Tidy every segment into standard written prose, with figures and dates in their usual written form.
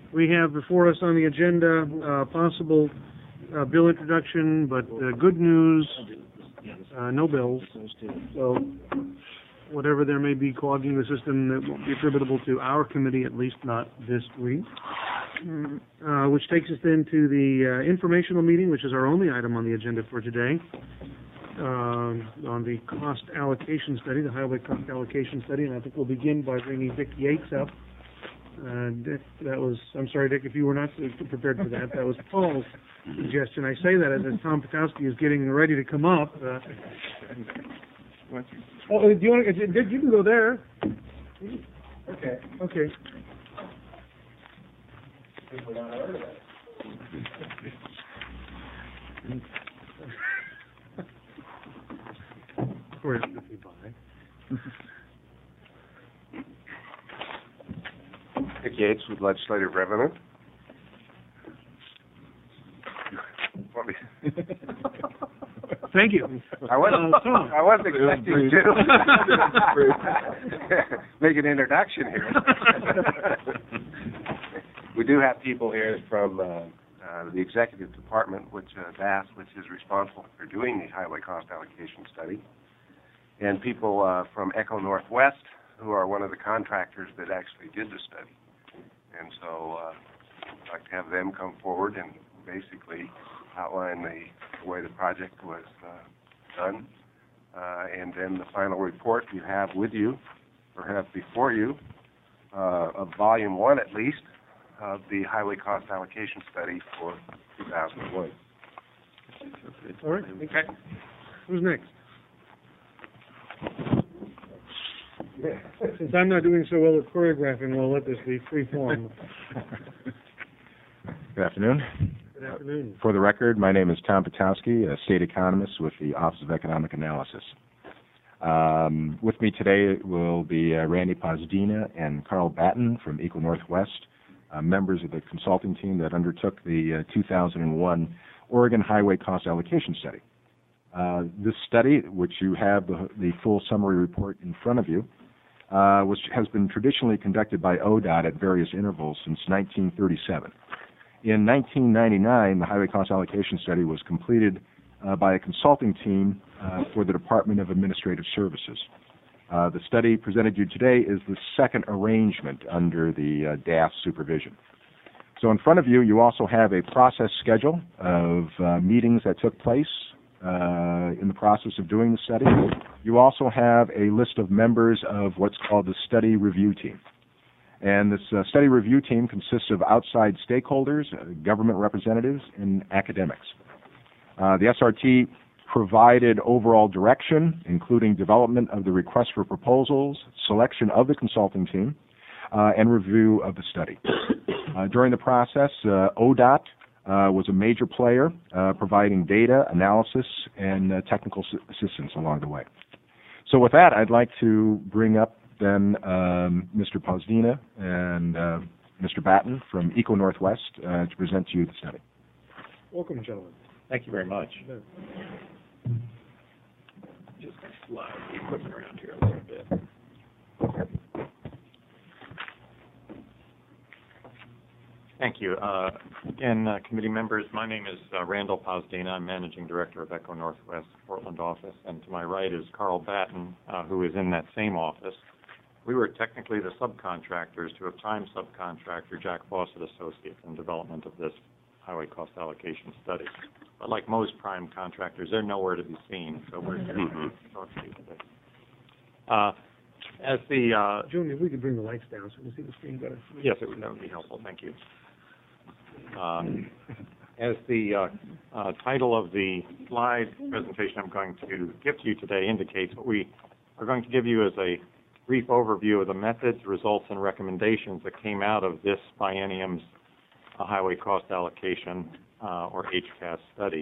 We have before us on the agenda possible bill introduction, but good news, no bills. So whatever there may be clogging the system, that won't be attributable to our committee, at least not this week. Which takes us then to the informational meeting, which is our only item on the agenda for today, on the cost allocation study, the highway cost allocation study, and I think we'll begin by bringing Dick Yates up. Dick, I'm sorry, Dick, if you were not prepared for that. That was Paul's suggestion. I say that as Tom Patowski is getting ready to come up. Do you want to, Dick, you can go there. Okay. Where's the by? Dick Yates with Legislative Revenue. Thank you. I wasn't expecting to make an introduction here. We do have people here from the Executive Department, DAS, which is responsible for doing the highway cost allocation study, and people from Echo Northwest, who are one of the contractors that actually did the study. And so I'd like to have them come forward and basically outline the way the project was done. And then the final report you have with you, or have before you, of Volume 1 at least, of the Highway Cost Allocation Study for 2001. All right. Okay. Who's next? Since I'm not doing so well at choreographing, we'll let this be free form. Good afternoon. Good afternoon. For the record, my name is Tom Patowski, a state economist with the Office of Economic Analysis. With me today will be Randy Pozdina and Carl Batten from Eco Northwest, members of the consulting team that undertook the 2001 Oregon Highway Cost Allocation Study. This study, which you have the full summary report in front of you, has been traditionally conducted by ODOT at various intervals since 1937. In 1999, the Highway Cost Allocation Study was completed by a consulting team for the Department of Administrative Services. The study presented to you today is the second arrangement under the DAS supervision. So in front of you, you also have a process schedule of meetings that took place in the process of doing the study. You also have a list of members of what's called the study review team. And this study review team consists of outside stakeholders, government representatives, and academics. The SRT provided overall direction, including development of the request for proposals, selection of the consulting team, and review of the study. During the process, ODOT was a major player, providing data, analysis, and technical assistance along the way. So with that, I'd like to bring up then Mr. Pozdina and Mr. Batten from Eco Northwest to present to you the study. Welcome, gentlemen. Thank you very much. Just slide the equipment around here a little bit. Thank you. Again, committee members, my name is Randall Pozdina. I'm Managing Director of Echo Northwest Portland office, and to my right is Carl Batten, who is in that same office. We were technically the subcontractors to a prime subcontractor, Jack Fawcett Associates, in development of this highway cost allocation study. But like most prime contractors, they're nowhere to be seen, so we're here to talk to you today. As the Junior, if we could bring the lights down so we can see the screen better. Yes, that would be helpful. Thank you. As the title of the slide presentation I'm going to give to you today indicates, what we are going to give you is a brief overview of the methods, results, and recommendations that came out of this biennium's highway cost allocation, or HCAS study.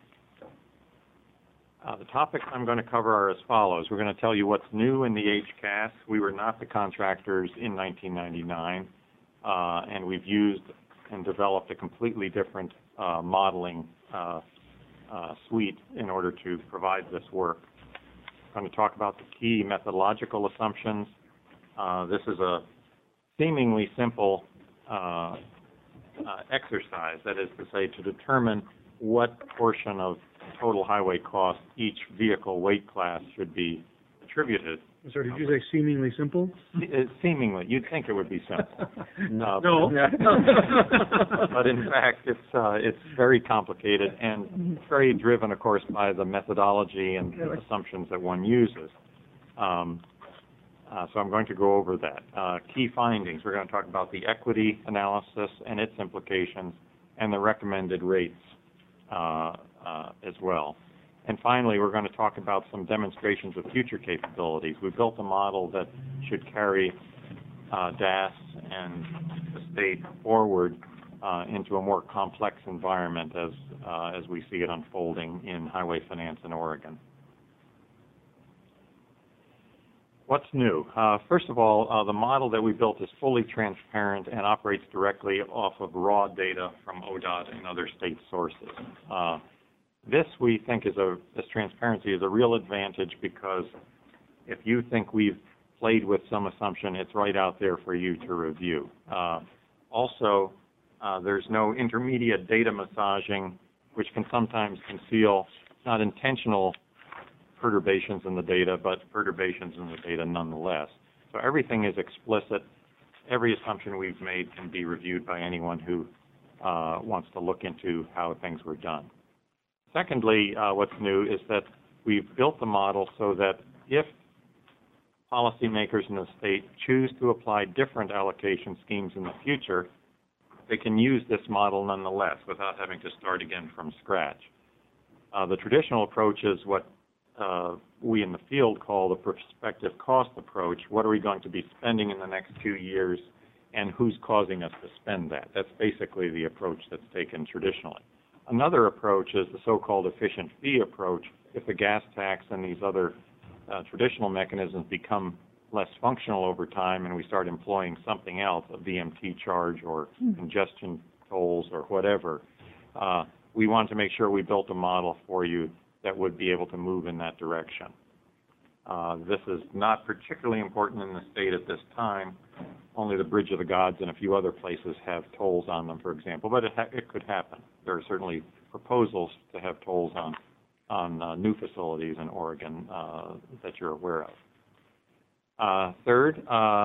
The topics I'm going to cover are as follows. We're going to tell you what's new in the HCAS. We were not the contractors in 1999, and we've used and developed a completely different modeling suite in order to provide this work. I'm going to talk about the key methodological assumptions. This is a seemingly simple exercise, that is to say, to determine what portion of total highway cost each vehicle weight class should be attributed. Sorry, did you say seemingly simple? Seemingly, you'd think it would be simple. No. But in fact, it's very complicated and very driven, of course, by the methodology and assumptions that one uses. So I'm going to go over that. Key findings, we're going to talk about the equity analysis and its implications and the recommended rates as well. And finally, we're going to talk about some demonstrations of future capabilities. We built a model that should carry DAS and the state forward into a more complex environment as we see it unfolding in highway finance in Oregon. What's new? First of all, the model that we built is fully transparent and operates directly off of raw data from ODOT and other state sources. This, we think, this transparency is a real advantage because if you think we've played with some assumption, it's right out there for you to review. Also, there's no intermediate data massaging, which can sometimes conceal not intentional perturbations in the data, but perturbations in the data nonetheless. So everything is explicit. Every assumption we've made can be reviewed by anyone who wants to look into how things were done. Secondly, what's new is that we've built the model so that if policymakers in the state choose to apply different allocation schemes in the future, they can use this model nonetheless without having to start again from scratch. The traditional approach is what we in the field call the prospective cost approach. What are we going to be spending in the next 2 years, and who's causing us to spend that? That's basically the approach that's taken traditionally. Another approach is the so-called efficient fee approach. If the gas tax and these other traditional mechanisms become less functional over time and we start employing something else, a VMT charge or congestion tolls or whatever, we want to make sure we built a model for you that would be able to move in that direction. This is not particularly important in the state at this time. Only the Bridge of the Gods and a few other places have tolls on them, for example, but it could happen. There are certainly proposals to have tolls on new facilities in Oregon that you're aware of. Third,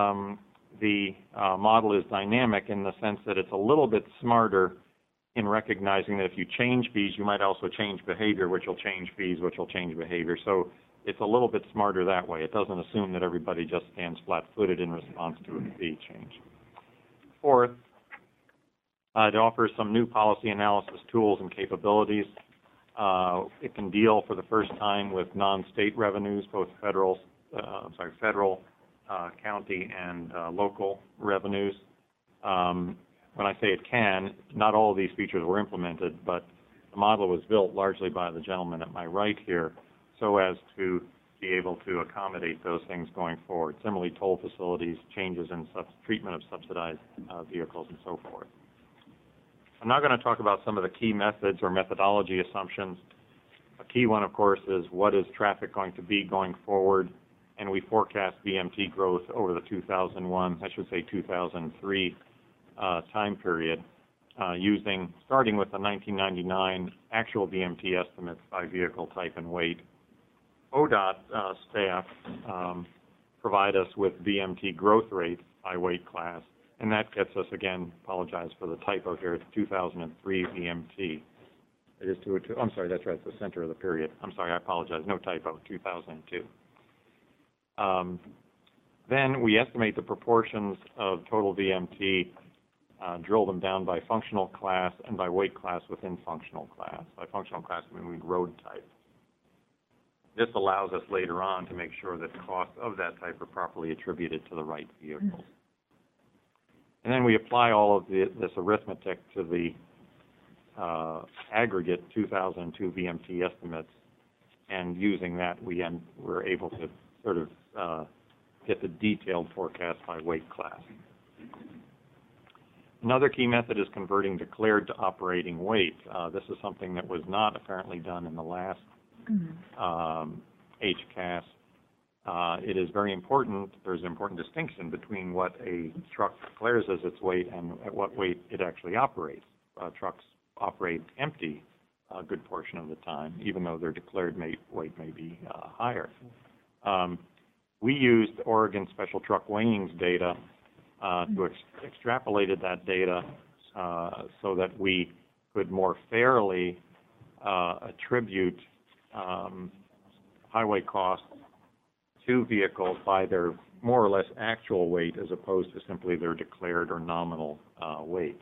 the model is dynamic in the sense that it's a little bit smarter in recognizing that if you change fees, you might also change behavior, which will change fees, which will change behavior. So it's a little bit smarter that way. It doesn't assume that everybody just stands flat-footed in response to a fee change. Fourth, it offers some new policy analysis tools and capabilities. It can deal for the first time with non-state revenues, both federal, county, and local revenues. When I say it can, not all of these features were implemented, but the model was built largely by the gentleman at my right here so as to be able to accommodate those things going forward. Similarly, toll facilities, changes in treatment of subsidized vehicles, and so forth. I'm now going to talk about some of the key methods or methodology assumptions. A key one, of course, is what is traffic going to be going forward, and we forecast VMT growth over the 2003 time period starting with the 1999 actual VMT estimates by vehicle type and weight. ODOT staff provide us with VMT growth rates by weight class, and that gets us, again, apologize for the typo here, it's 2003 VMT. It is I'm sorry, that's right, it's the center of the period. I'm sorry, I apologize, no typo, 2002. Then we estimate the proportions of total VMT, drill them down by functional class and by weight class within functional class. By functional class, we mean road type. This allows us later on to make sure that the costs of that type are properly attributed to the right vehicles. And then we apply all of this arithmetic to the aggregate 2002 VMT estimates, and using that, we're able to sort of get the detailed forecast by weight class. Another key method is converting declared to operating weight. This is something that was not apparently done in the last HCAS. It is very important. There's an important distinction between what a truck declares as its weight and at what weight it actually operates. trucks operate empty a good portion of the time, even though their declared weight may be higher. We used Oregon Special Truck Weighings data to extrapolated that data so that we could more fairly attribute highway costs to vehicles by their more or less actual weight as opposed to simply their declared or nominal weight.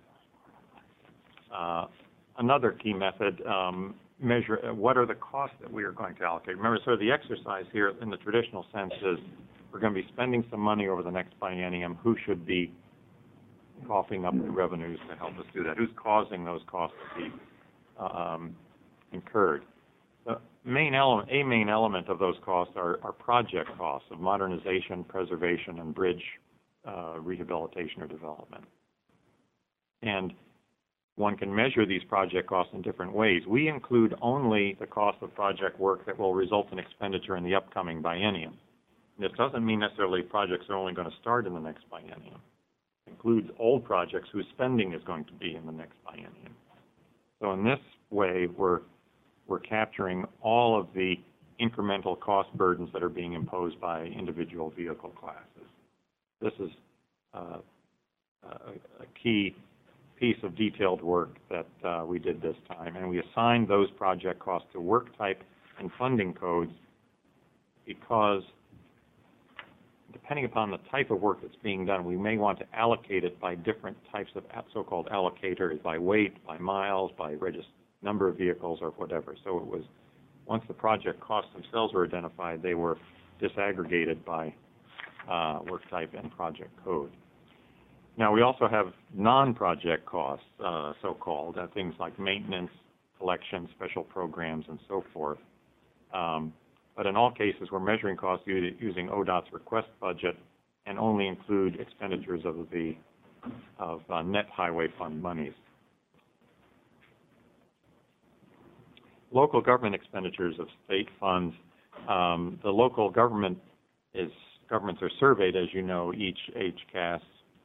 Another key method, measure what are the costs that we are going to allocate. Remember, sort of the exercise here in the traditional sense is we're going to be spending some money over the next biennium. Who should be coughing up the revenues to help us do that? Who's causing those costs to be incurred? The main element of those costs are project costs of modernization, preservation, and bridge rehabilitation or development. And one can measure these project costs in different ways. We include only the cost of project work that will result in expenditure in the upcoming biennium. This doesn't mean necessarily projects are only going to start in the next biennium. It includes old projects whose spending is going to be in the next biennium. So in this way, we're capturing all of the incremental cost burdens that are being imposed by individual vehicle classes. This is a key piece of detailed work that we did this time, and we assigned those project costs to work type and funding codes because depending upon the type of work that's being done, we may want to allocate it by different types of so-called allocators, by weight, by miles, by number of vehicles, or whatever. So it was, once the project costs themselves were identified, they were disaggregated by work type and project code. Now, we also have non-project costs, so-called, things like maintenance, collection, special programs, and so forth. But in all cases, we're measuring costs using ODOT's request budget and only include expenditures of net highway fund monies. Local government expenditures of state funds. The local governments are surveyed, as you know, each HCAS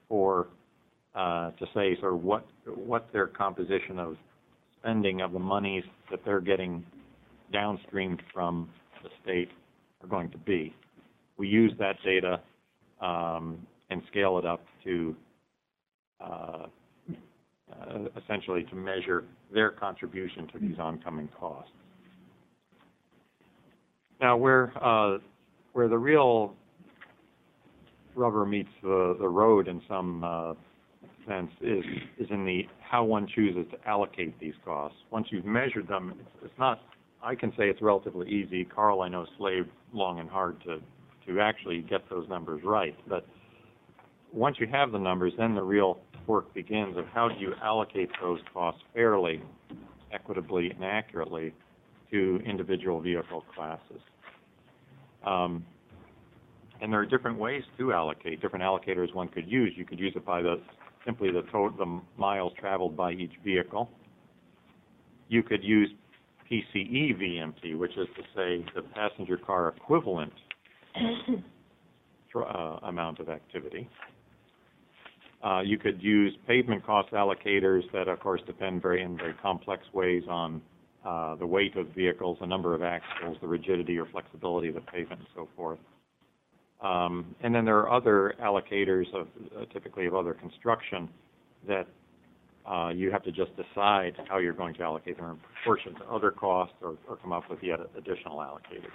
to say sort of what their composition of spending of the monies that they're getting downstream from the state are going to be. We use that data and scale it up to essentially to measure their contribution to these oncoming costs. Now, where the real rubber meets the road in some sense is in the how one chooses to allocate these costs. Once you've measured them, it's not. I can say it's relatively easy. Carl, I know, slaved long and hard to actually get those numbers right. But once you have the numbers, then the real work begins of how do you allocate those costs fairly, equitably, and accurately to individual vehicle classes. And there are different ways to allocate, different allocators one could use. You could use it by simply the miles traveled by each vehicle. You could use PCE VMT, which is to say the passenger car equivalent amount of activity. You could use pavement cost allocators that, of course, depend in very complex ways on the weight of vehicles, the number of axles, the rigidity or flexibility of the pavement, and so forth. And then there are other allocators typically of other construction that you have to just decide how you're going to allocate them in proportion to other costs or come up with yet additional allocators.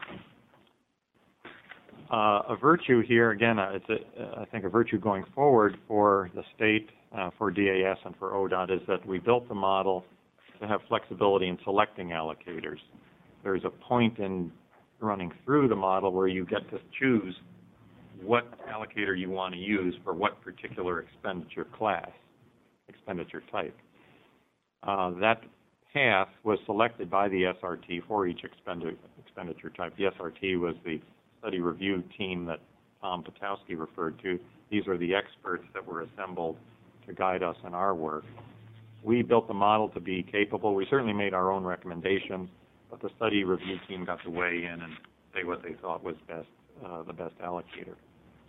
A virtue here, again, I think a virtue going forward for the state, for DAS, and for ODOT is that we built the model to have flexibility in selecting allocators. There's a point in running through the model where you get to choose what allocator you want to use for what particular expenditure type. That path was selected by the SRT for each expenditure type. The SRT was the study review team that Tom Potowski referred to. These are the experts that were assembled to guide us in our work. We built the model to be capable. We certainly made our own recommendations, but the study review team got to weigh in and say what they thought was the best allocator.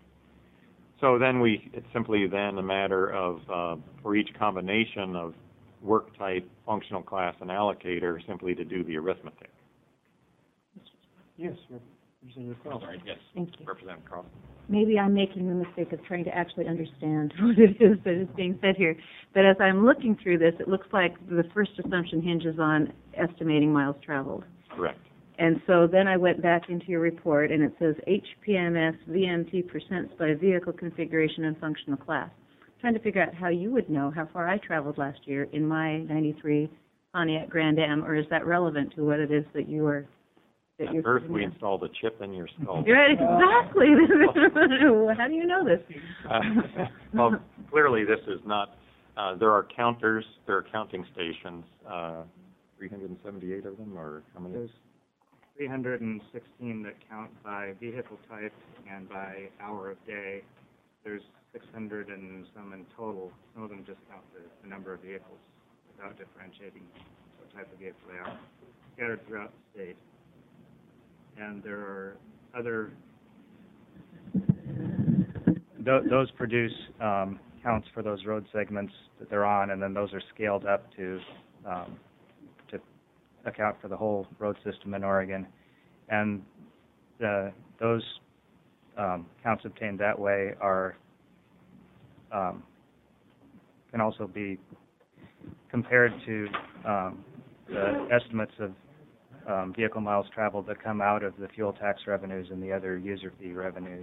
So then it's simply then a matter of, for each combination of work type, functional class, and allocator simply to do the arithmetic. Yes, Representative Carl. Sorry, yes. Thank you. Representative Carl. Maybe I'm making the mistake of trying to actually understand what it is that is being said here. But as I'm looking through this, it looks like the first assumption hinges on estimating miles traveled. Correct. And so then I went back into your report, and it says HPMS VMT % by vehicle configuration and functional class. I'm trying to figure out how you would know how far I traveled last year in my 93 Pontiac Grand Am, or is that relevant to what it is that you are At birth, we installed a chip in your skull. Right, exactly. How do you know this? Well, clearly this is not, there are counters, there are counting stations, 378 of them, or how many? There's 316 that count by vehicle type and by hour of day. There's 600 and some in total. Some of them just count the number of vehicles without differentiating what type of vehicle they are, scattered throughout the state. And there are other, those produce counts for those road segments that they're on, and then those are scaled up to account for the whole road system in Oregon. And those counts obtained that way are can also be compared to the estimates of vehicle miles traveled that come out of the fuel tax revenues and the other user fee revenues.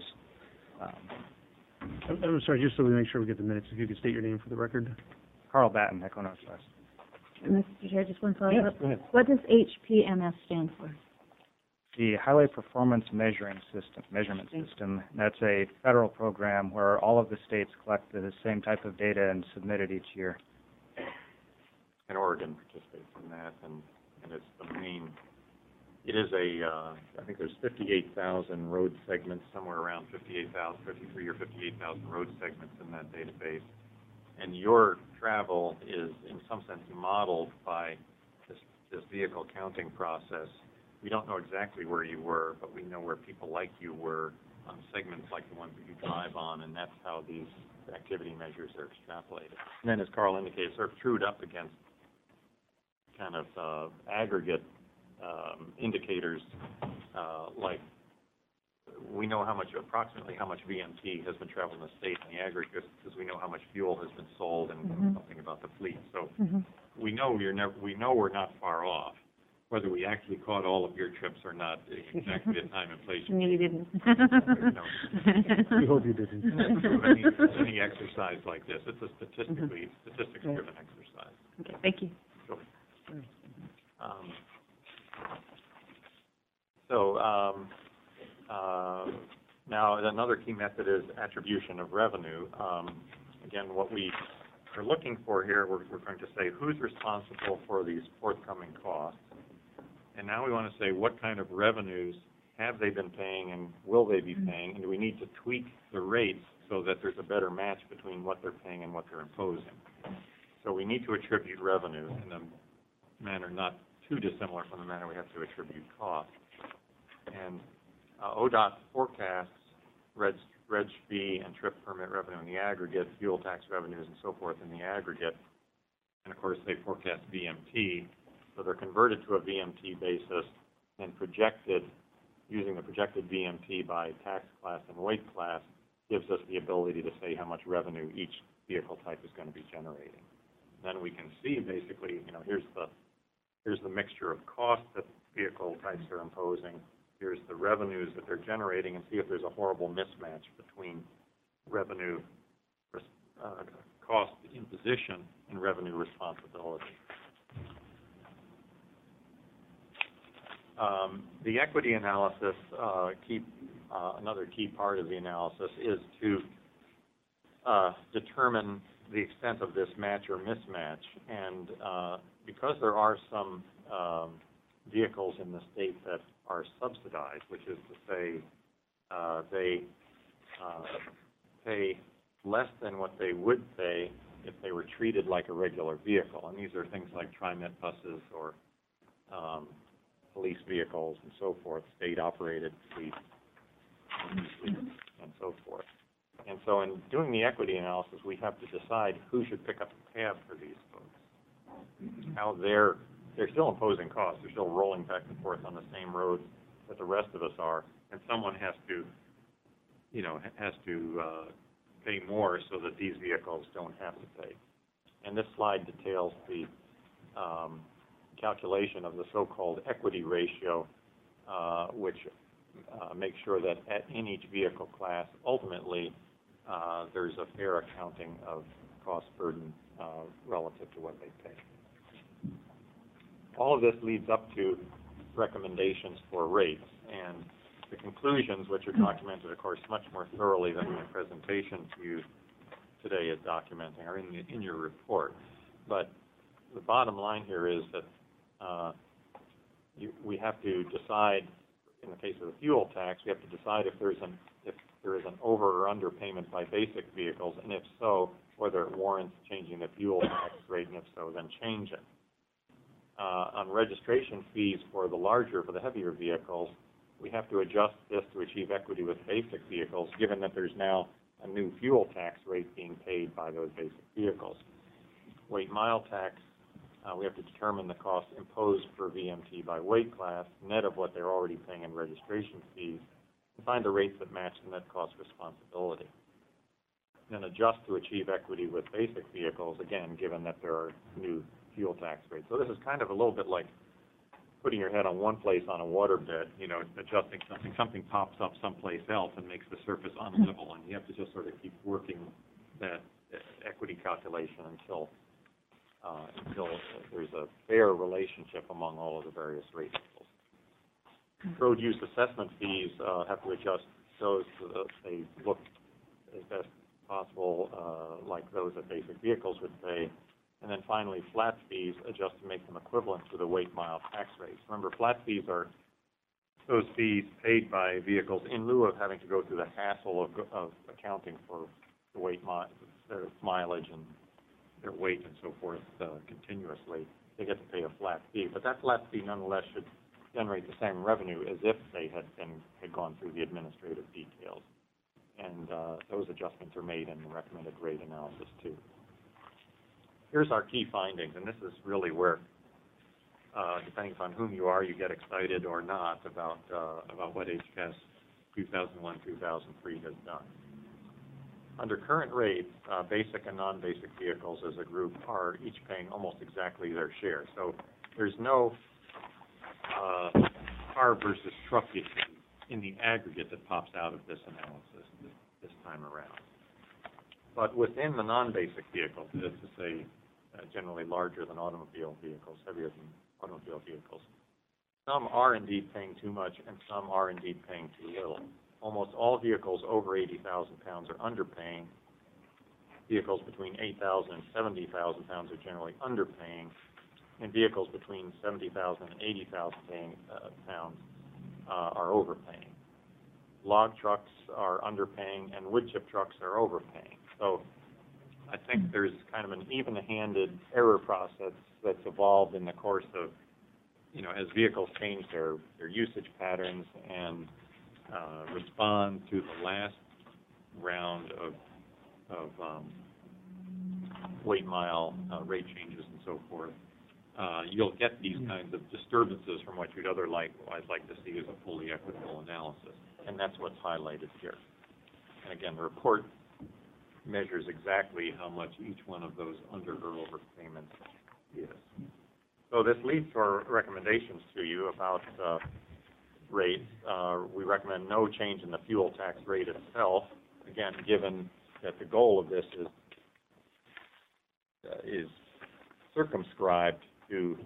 I'm sorry, just so we make sure we get the minutes, if you could state your name for the record. Carl Batten, Echo Northwest. Mr. Chair, just one follow-up. Yes, go ahead. What does HPMS stand for? The Highway Performance Measurement System, that's a federal program where all of the states collect the same type of data and submit it each year. And Oregon participates in that, and it's the main. It is I think there's 58,000 road segments, somewhere around 58,000, 53 or 58,000 road segments in that database. And your travel is, in some sense, modeled by this vehicle counting process. We don't know exactly where you were, but we know where people like you were on segments like the ones that you drive on, and that's how these activity measures are extrapolated. And then, as Carl indicated, sort of trued up against kind of aggregate indicators, like we know approximately how much VMT has been traveled in the state in the aggregate, because we know how much fuel has been sold and something about the fleet. So we know we're not far off. Whether we actually caught all of your trips or not, exactly the time and place. No, you didn't. We hope you didn't. Any exercise like this, it's a statistics-driven exercise. Okay, thank you. Sure. Now another key method is attribution of revenue. Again, what we are looking for here, we're going to say who's responsible for these forthcoming costs. And now we want to say what kind of revenues have they been paying and will they be paying, and do we need to tweak the rates so that there's a better match between what they're paying and what they're imposing. So we need to attribute revenue in a manner not too dissimilar from the manner we have to attribute cost. And ODOT forecasts reg fee and trip permit revenue in the aggregate, fuel tax revenues and so forth in the aggregate. And of course they forecast VMT, so they're converted to a VMT basis and projected, using the projected VMT by tax class and weight class, gives us the ability to say how much revenue each vehicle type is going to be generating. Then we can see basically, here's the mixture of costs that vehicle types are imposing. Here's the revenues that they're generating, and see if there's a horrible mismatch between revenue cost imposition and revenue responsibility. The equity analysis, another key part of the analysis is to determine the extent of this match or mismatch. And because there are some vehicles in the state that are subsidized, which is to say they pay less than what they would pay if they were treated like a regular vehicle. And these are things like TriMet buses or police vehicles and so forth, state-operated fleets and so forth. And so in doing the equity analysis, we have to decide who should pick up the tab for these folks. how they're still imposing costs. They're still rolling back and forth on the same roads that the rest of us are, and someone has to pay more so that these vehicles don't have to pay. And this slide details the calculation of the so-called equity ratio, which makes sure that in each vehicle class, ultimately, there's a fair accounting of cost burden relative to what they pay. All of this leads up to recommendations for rates, and the conclusions, which are documented, of course, much more thoroughly than my presentation to you today is documenting, are in your report. But the bottom line here is that we have to decide, in the case of the fuel tax, we have to decide if there is an over or under payment by basic vehicles, and if so, whether it warrants changing the fuel tax rate, and if so, then change it. On registration fees for the heavier vehicles, we have to adjust this to achieve equity with basic vehicles, given that there's now a new fuel tax rate being paid by those basic vehicles. Weight mile tax, we have to determine the cost imposed per VMT by weight class, net of what they're already paying in registration fees, and find the rates that match the net cost responsibility. Then adjust to achieve equity with basic vehicles, again, given that there are new fuel tax rates. So this is kind of a little bit like putting your head on one place on a water bed, adjusting something pops up someplace else and makes the surface unlevel, and you have to just sort of keep working that equity calculation until there's a fair relationship among all of the various rate levels. Road use assessment fees have to adjust those so that they look as best possible like those that basic vehicles would pay. And then finally, flat fees adjust to make them equivalent to the weight mile tax rates. Remember, flat fees are those fees paid by vehicles in lieu of having to go through the hassle of accounting for the their mileage and their weight and so forth continuously. They get to pay a flat fee, but that flat fee nonetheless should generate the same revenue as if they had gone through the administrative details. And those adjustments are made in the recommended rate analysis too. Here's our key findings, and this is really where, depending upon whom you are, you get excited or not about what HCAS 2001-2003 has done. Under current rates, basic and non-basic vehicles as a group are each paying almost exactly their share. So there's no car versus truck issue in the aggregate that pops out of this analysis this time around. But within the non-basic vehicles, this is generally larger than automobile vehicles, heavier than automobile vehicles, some are indeed paying too much and some are indeed paying too little. Almost all vehicles over 80,000 pounds are underpaying. Vehicles between 8,000 and 70,000 pounds are generally underpaying, and vehicles between 70,000 and 80,000 pounds are overpaying. Log trucks are underpaying, and wood chip trucks are overpaying. So I think there's kind of an even-handed error process that's evolved in the course of, as vehicles change their usage patterns and respond to the last round of weight mile rate changes and so forth. You'll get these kinds of disturbances from what you'd otherwise like to see as a fully equitable analysis, and that's what's highlighted here. And again, the report measures exactly how much each one of those under or over payments is. So this leads to our recommendations to you about rates. We recommend no change in the fuel tax rate itself, again, given that the goal of this is circumscribed to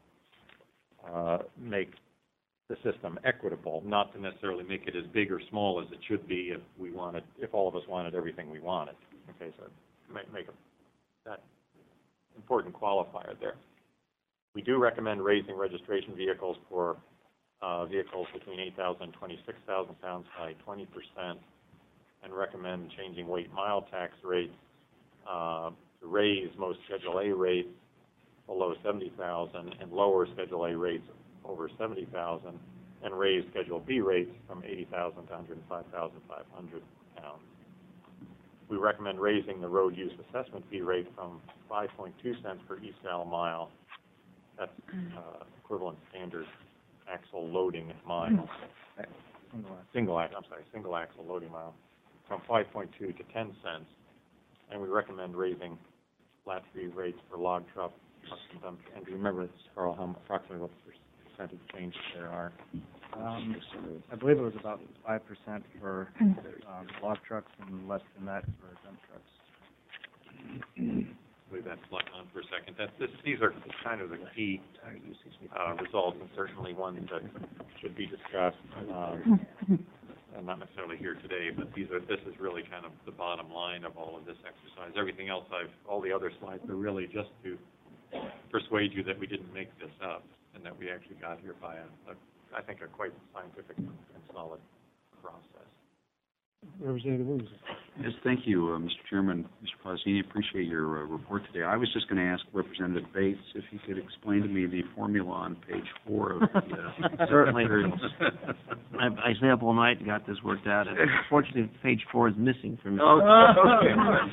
make the system equitable, not to necessarily make it as big or small as it should be if all of us wanted everything we wanted. Okay, so make that important qualifier there. We do recommend raising registration vehicles for vehicles between 8,000 and 26,000 pounds by 20%, and recommend changing weight mile tax rates to raise most Schedule A rates below 70,000 and lower Schedule A rates over 70,000, and raise Schedule B rates from 80,000 to 105,500 pounds. we recommend raising the road use assessment fee rate from 5.2 cents per east-Al mile, that's equivalent standard axle loading mile, single axle loading mile, from 5.2 to 10 cents. And we recommend raising flat fee rates for log truck and dump. And do you remember, Carl, how approximately what percentage changes there are? I believe it was about 5% for log trucks and less than that for dump trucks. Leave that slide on for a second. These are kind of the key results, and certainly ones that should be discussed. And not necessarily here today, but this is really kind of the bottom line of all of this exercise. Everything else, all the other slides are really just to persuade you that we didn't make this up and that we actually got here by I think a quite scientific and solid process. Representative Williams. Yes, thank you, Mr. Chairman. Mr. Pausini, appreciate your report today. I was just going to ask Representative Bates if he could explain to me the formula on page 4 of the Certainly. I stayed up all night and got this worked out. Unfortunately, page 4 is missing from it. Okay.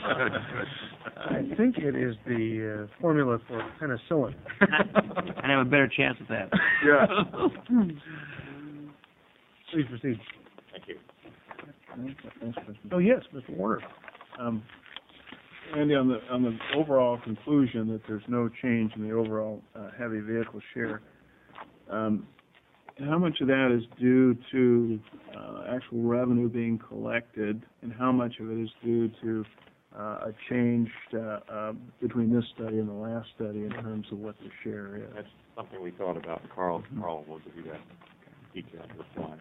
I think it is the formula for penicillin. I'd have a better chance at that. Yeah. Please proceed. Thank you. Oh, yes, Mr. Warner. Andy, on the overall conclusion that there's no change in the overall heavy vehicle share, how much of that is due to actual revenue being collected, and how much of it is due to a change between this study and the last study in terms of what the share is? That's something we thought about. Carl will give you that detailed reply.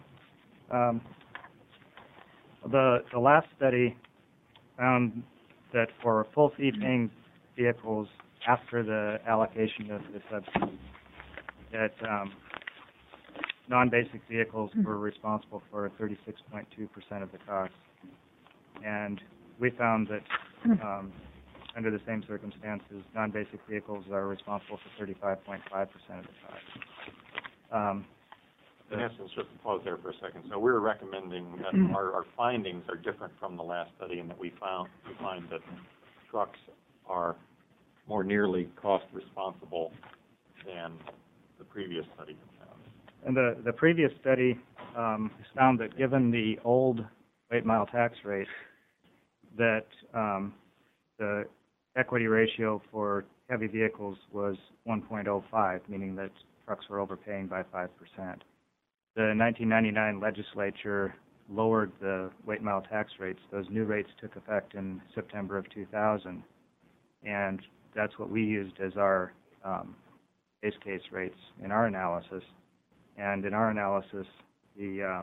The last study found that for full fee-paying vehicles after the allocation of the subsidy, that non-basic vehicles were responsible for 36.2% of the cost. And we found that under the same circumstances, non-basic vehicles are responsible for 35.5% of the cost. In essence, just to pause there for a second. So we're recommending that our findings are different from the last study, and that we find that trucks are more nearly cost responsible than the previous study found. And the previous study found that given the old weight mile tax rate, that the equity ratio for heavy vehicles was 1.05, meaning that trucks were overpaying by 5%. The 1999 legislature lowered the weight mile tax rates. Those new rates took effect in September of 2000, and that's what we used as our base case rates in our analysis. And in our analysis, the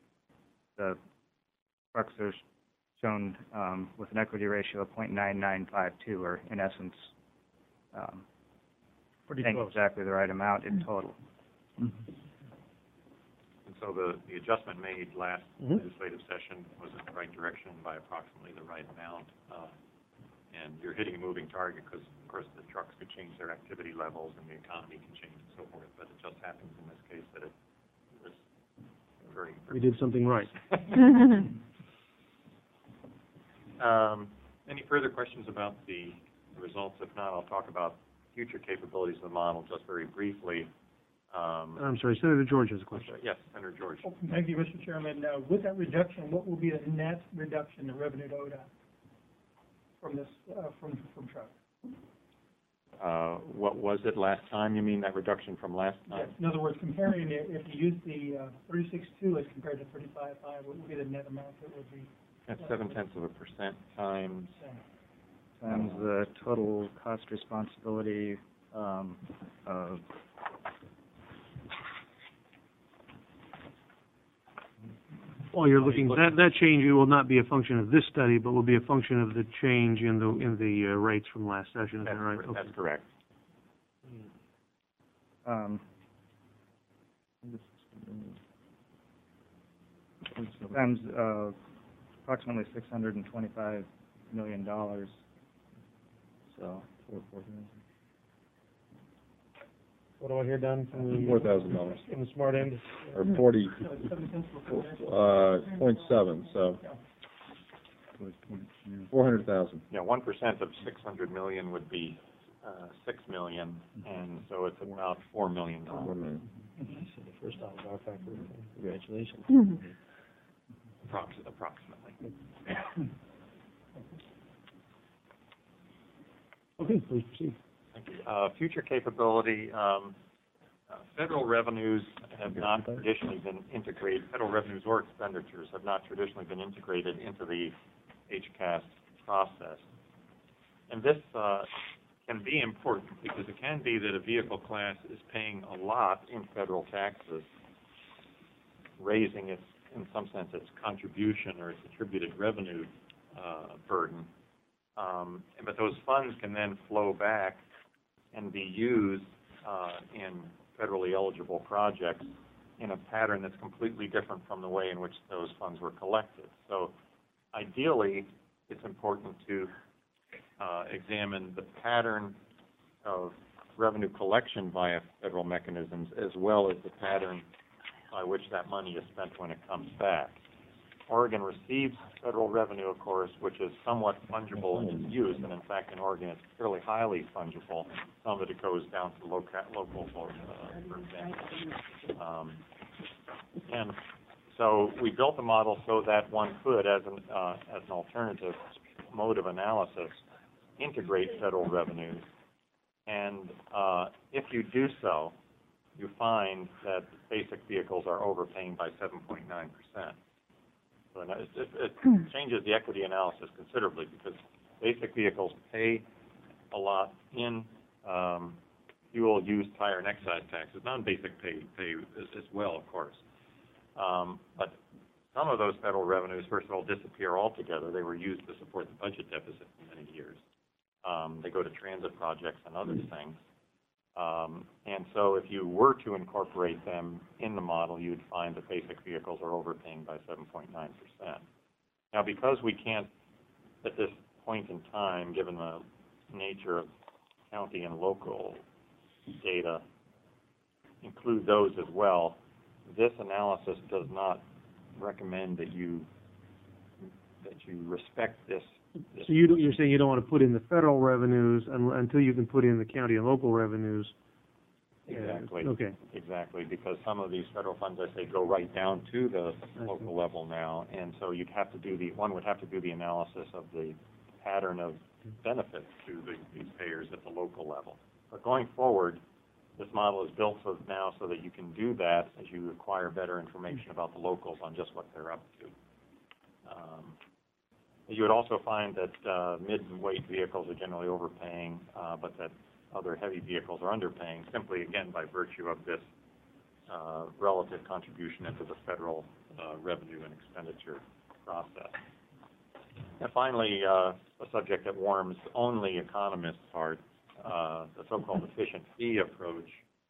trucks are shown with an equity ratio of 0.9952, or in essence, paying exactly the right amount in total. Mm-hmm. And so the adjustment made last legislative session was in the right direction by approximately the right amount. And you're hitting a moving target because, of course, the trucks could change their activity levels and the economy can change and so forth. But it just happens in this case that it was very... We did something right. Any further questions about the results? If not, I'll talk about future capabilities of the model just very briefly. I'm sorry, Senator George has a question. Yes, Senator George. Thank you, Mr. Chairman. With that reduction, what will be the net reduction in revenue to ODOT from this from truck? What was it last time? You mean that reduction from last time? Yes. In other words, comparing it, if you use the 36.2 as compared to 35.5, what would be the net amount that would be? That's 0.7% times. Times the total cost responsibility of... Well, you're looking, that change will not be a function of this study, but will be a function of the change in the rates from last session, is that right? Okay. That's correct. Times approximately $625 million. So, What do I hear, Don? $4,000 From the smart end? or 40.7. So $400,000. Yeah, 1% of 600 million would be 6 million, and so it's about $4 million. First off, our factor. Congratulations. Approximately. Okay, please proceed. Thank you. Future capability, federal revenues have not traditionally been integrated, federal revenues or expenditures have not traditionally been integrated into the HCAS process. And this can be important because it can be that a vehicle class is paying a lot in federal taxes, raising its, in some sense, its contribution or its attributed revenue burden. But those funds can then flow back and be used in federally eligible projects in a pattern that's completely different from the way in which those funds were collected. So ideally, it's important to examine the pattern of revenue collection via federal mechanisms as well as the pattern by which that money is spent when it comes back. Oregon receives federal revenue, of course, which is somewhat fungible in its use, and in fact in Oregon it's fairly highly fungible. Some of it goes down to local, for example. And so we built a model so that one could, as an alternative mode of analysis, integrate federal revenues. And if you do so, you find that basic vehicles are overpaying by 7.9%. So it changes the equity analysis considerably because basic vehicles pay a lot in fuel, use, tire, and excise taxes. Non-basic pay as well, of course. But some of those federal revenues, first of all, disappear altogether. They were used to support the budget deficit for many years. They go to transit projects and other things. And so if you were to incorporate them in the model, you'd find that basic vehicles are overpaying by 7.9%. Now, because we can't, at this point in time, given the nature of county and local data, include those as well, this analysis does not recommend that you respect this. So you're saying you don't want to put in the federal revenues until you can put in the county and local revenues? Exactly. Okay. Exactly, because some of these federal funds, I say, go right down to the local level now, and so you'd have to do one would have to do the analysis of the pattern of benefits to these payers at the local level. But going forward, this model is built now so that you can do that as you acquire better information about the locals on just what they're up to. You would also find that mid-weight vehicles are generally overpaying, but that other heavy vehicles are underpaying, simply, again, by virtue of this relative contribution into the federal revenue and expenditure process. And finally, a subject that warms only economists' hearts, the so-called efficient fee approach.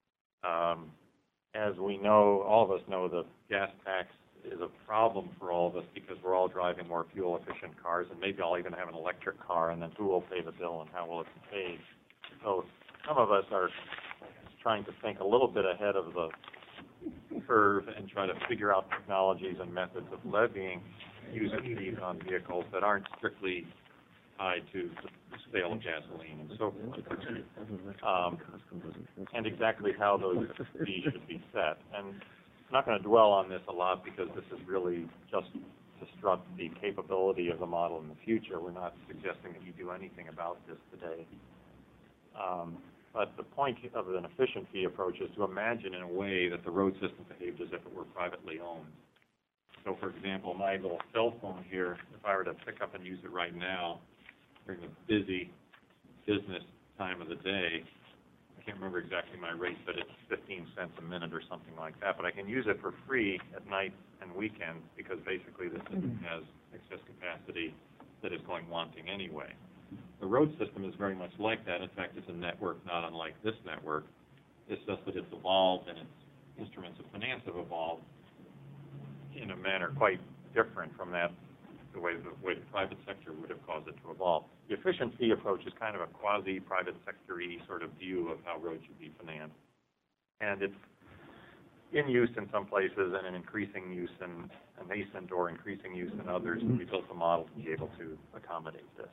As we know, all of us know, the gas tax is a problem for all of us because we're all driving more fuel-efficient cars, and maybe I'll even have an electric car, and then who will pay the bill and how will it be paid? So some of us are trying to think a little bit ahead of the curve and try to figure out technologies and methods of levying user fees on vehicles that aren't strictly tied to the sale of gasoline and so forth, and exactly how those fees should be set. And I'm not going to dwell on this a lot because this is really just to strut the capability of the model in the future. We're not suggesting that you do anything about this today. But the point of an efficient fee approach is to imagine in a way that the road system behaved as if it were privately owned. So, for example, my little cell phone here, if I were to pick up and use it right now during a busy business time of the day, I can't remember exactly my rate, but it's 15 cents a minute or something like that. But I can use it for free at night and weekends because basically the system has excess capacity that is going wanting anyway. The road system is very much like that. In fact, it's a network not unlike this network. It's just that it's evolved and its instruments of finance have evolved in a manner quite different from that, the way the private sector would have caused it to evolve. The efficient fee approach is kind of a quasi-private sector-y sort of view of how roads should be financed. And it's in use in some places and an increasing use in a nascent or increasing use in others. We built a model to be able to accommodate this.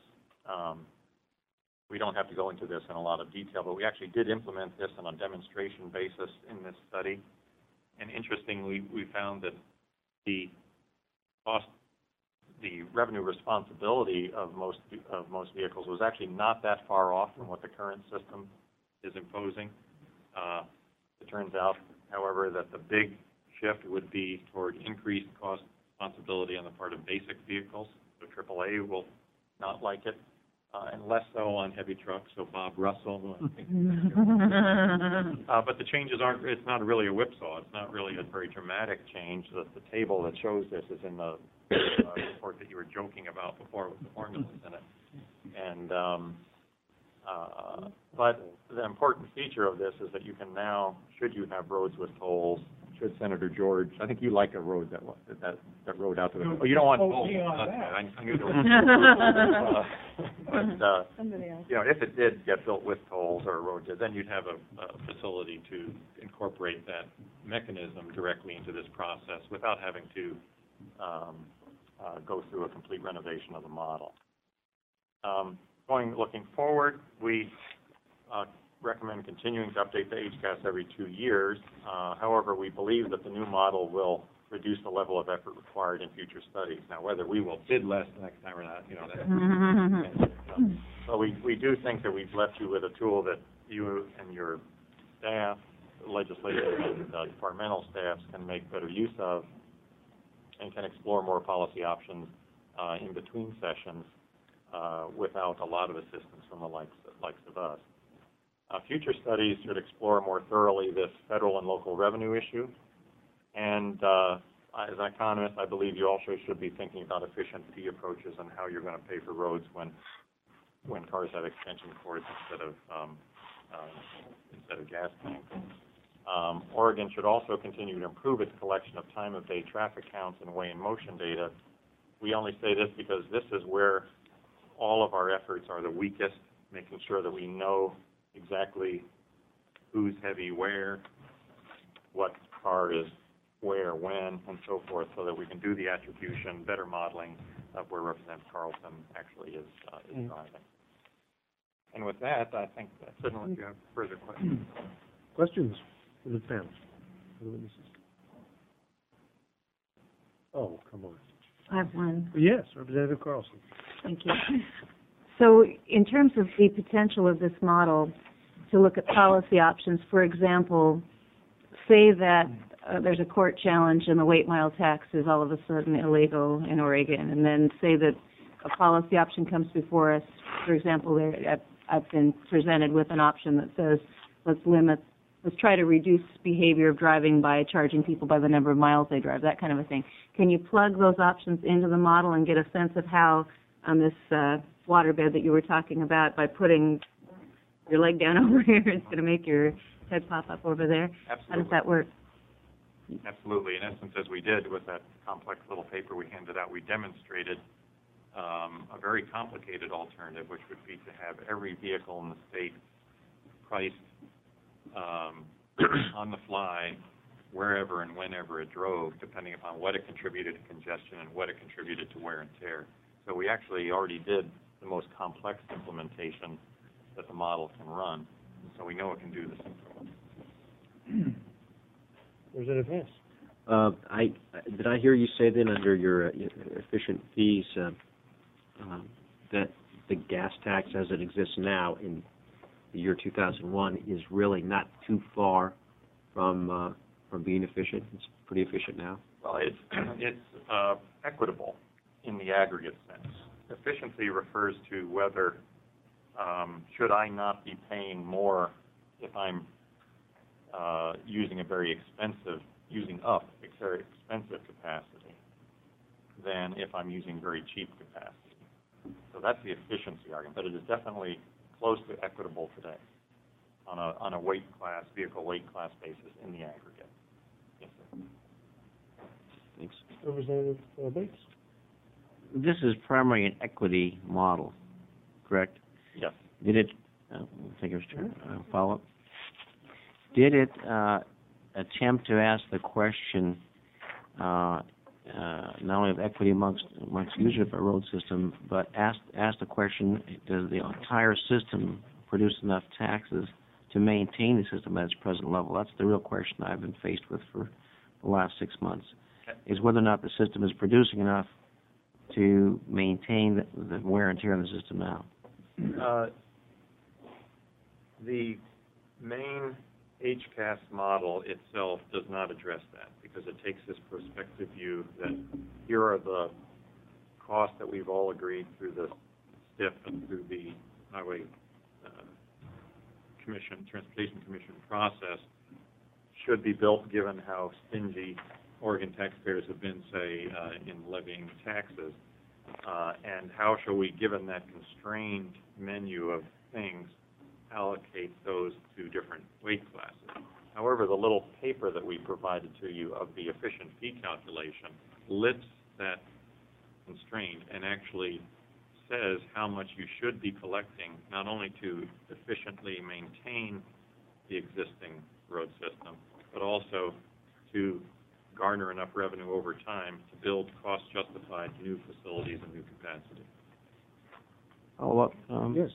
We don't have to go into this in a lot of detail, but we actually did implement this on a demonstration basis in this study. And interestingly, we found that the revenue responsibility of most vehicles was actually not that far off from what the current system is imposing. It turns out, however, that the big shift would be toward increased cost responsibility on the part of basic vehicles. So AAA will not like it, and less so on heavy trucks. So Bob Russell. But the changes aren't. It's not really a whipsaw. It's not really a very dramatic change. The table that shows this is in the report that you were joking about before with the formulas in it. And but the important feature of this is that you can now, should you have roads with tolls, should Senator George, I think you like a road that road out to the, oh, you don't want tolls. I knew there was. But, you know, if it did get built with tolls or a road did, then you'd have a facility to incorporate that mechanism directly into this process without having to go through a complete renovation of the model. Looking forward, we recommend continuing to update the HCAS every 2 years. However, we believe that the new model will reduce the level of effort required in future studies. Now, whether we will bid less next time or not, you know, so we do think that we've left you with a tool that you and your staff, legislative and departmental staffs can make better use of and can explore more policy options in between sessions without a lot of assistance from the likes of us. Future studies should explore more thoroughly this federal and local revenue issue. And as an economist, I believe you also should be thinking about efficient fee approaches and how you're going to pay for roads when cars have extension cords instead of gas tanks. Oregon should also continue to improve its collection of time-of-day traffic counts and weigh in motion data. We only say this because this is where all of our efforts are the weakest, making sure that we know exactly who's heavy where, what car is where, when, and so forth, so that we can do the attribution, better modeling of where Representative Carlson actually is driving. And with that, I think that's it, unless you have further questions. Questions for the panel, for the witnesses? Oh, come on. I have one. Yes, Representative Carlson. Thank you. So in terms of the potential of this model to look at policy options, for example, say that there's a court challenge and the weight mile tax is all of a sudden illegal in Oregon, and then say that a policy option comes before us. For example, I've been presented with an option that says let's try to reduce behavior of driving by charging people by the number of miles they drive, that kind of a thing. Can you plug those options into the model and get a sense of how on this waterbed that you were talking about, by putting your leg down over here, it's going to make your head pop up over there? Absolutely. How does that work? Absolutely. In essence, as we did with that complex little paper we handed out, we demonstrated a very complicated alternative, which would be to have every vehicle in the state priced on the fly, wherever and whenever it drove, depending upon what it contributed to congestion and what it contributed to wear and tear. So we actually already did the most complex implementation that the model can run. So we know it can do the simple one. Representative Hess. Did I hear you say then under your efficient fees that the gas tax as it exists now in the year 2001 is really not too far from being efficient? It's pretty efficient now. Well, it's equitable in the aggregate sense. Efficiency refers to whether should I not be paying more if I'm using up a very expensive capacity than if I'm using very cheap capacity. So that's the efficiency argument, but it is definitely close to equitable today on a vehicle weight class basis in the aggregate. Yes, sir. Thanks. Representative Bates. This is primarily an equity model, correct? Yes. Did it, thank you, Mr. Chairman, follow up. Did it attempt to ask the question not only of equity amongst users of a road system, but ask the question: does the entire system produce enough taxes to maintain the system at its present level? That's the real question I've been faced with for the last 6 months: is whether or not the system is producing enough to maintain the wear and tear on the system now. The main HCAS model itself does not address that, because it takes this prospective view that here are the costs that we've all agreed through the STIP and through the Highway Transportation Commission process should be built, given how stingy Oregon taxpayers have been, say, in levying taxes. And how shall we, given that constrained menu of things, allocate those to different weight classes? However, the little paper that we provided to you of the efficient fee calculation lifts that constraint and actually says how much you should be collecting, not only to efficiently maintain the existing road system, but also to garner enough revenue over time to build cost-justified new facilities and new capacity. Yes.